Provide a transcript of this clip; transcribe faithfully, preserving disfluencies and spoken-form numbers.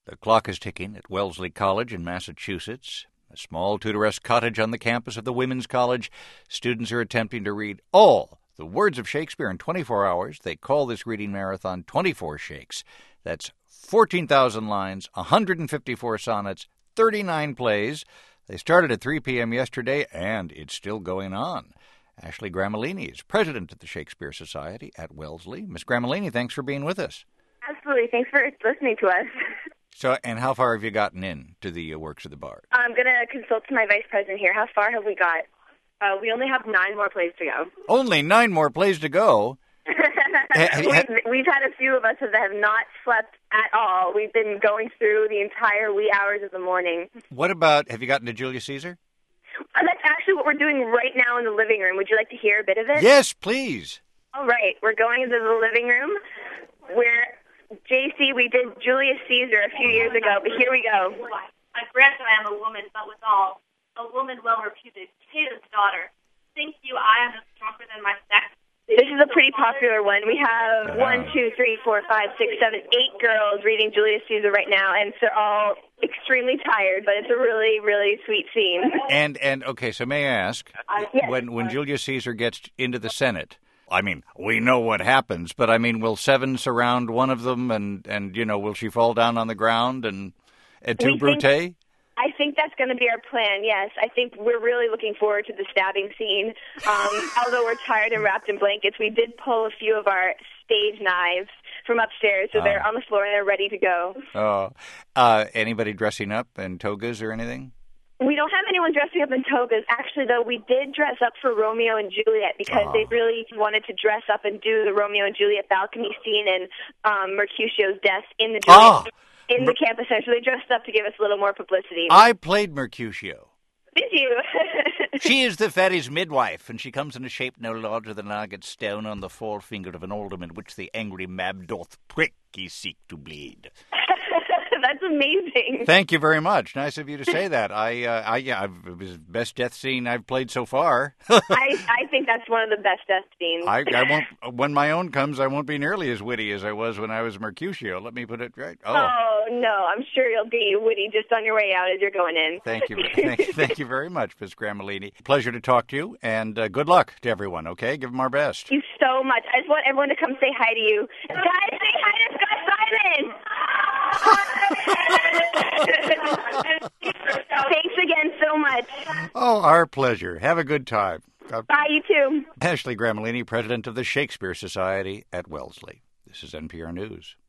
The clock is ticking at Wellesley College in Massachusetts, a small Tudoresque cottage on the campus of the Women's College. Students are attempting to read all the words of Shakespeare in twenty-four hours. They call this reading marathon twenty-four Shakes. That's fourteen thousand lines, one hundred fifty-four sonnets, thirty-nine plays. They started at three p.m. yesterday, and it's still going on. Ashley Gramellini is president of the Shakespeare Society at Wellesley. Miss Gramellini, thanks for being with us. Absolutely. Thanks for listening to us. So, and how far have you gotten in to the uh, works of the bard? I'm going to consult to my vice president here. How far have we got? Uh, we only have nine more plays to go. Only nine more plays to go? we've, we've had a few of us that have not slept at all. We've been going through the entire wee hours of the morning. What about, have you gotten to Julius Caesar? Uh, that's actually what we're doing right now in the living room. Would you like to hear a bit of it? Yes, please. All right. We're going into the living room where, J C, we did Julius Caesar a few years ago, but here we go. I grant I am a woman, but withal, a woman well reputed, Cato's daughter. Think you I am no stronger than my sex? This is a pretty popular one. We have one, two, three, four, five, six, seven, eight girls reading Julius Caesar right now, and they're all extremely tired, but it's a really, really sweet scene. And, and okay, so may I ask, yes. when, when Julius Caesar gets into the Senate, I mean, we know what happens, but I mean, will seven surround one of them, and, and you know, will she fall down on the ground and et tu, Brute? I think that's going to be our plan, yes. I think we're really looking forward to the stabbing scene. Um, although we're tired and wrapped in blankets, we did pull a few of our stage knives from upstairs, so uh, they're on the floor and they're ready to go. Oh, uh, anybody dressing up in togas or anything? We don't have anyone dressing up in togas. Actually, though, we did dress up for Romeo and Juliet because oh. they really wanted to dress up and do the Romeo and Juliet balcony scene and um, Mercutio's death in the Juliet, oh. in the campus center. So they dressed up to give us a little more publicity. I played Mercutio. Did you? She is the fairy's midwife, and she comes in a shape no larger than an agate stone on the forefinger of an alderman, which the angry mab doth prick, ye seek to bleed. That's amazing. Thank you very much. Nice of you to say that. I, uh, I, yeah, I've, it was the best death scene I've played so far. I, I think that's one of the best death scenes. I, I won't. When my own comes, I won't be nearly as witty as I was when I was Mercutio. Let me put it right. Oh, oh no, I'm sure you'll be witty just on your way out as you're going in. Thank you. thank, you thank you very much, Miz Gramellini. Pleasure to talk to you, and uh, good luck to everyone. Okay, give them our best. Thank you so much. I just want everyone to come say hi to you. Guys, say hi to Scott Simon. Thanks again so much. Oh, our pleasure. Have a good time. Bye, you too. Ashley Gramellini, president of the Shakespeare Society at Wellesley. This is N P R News.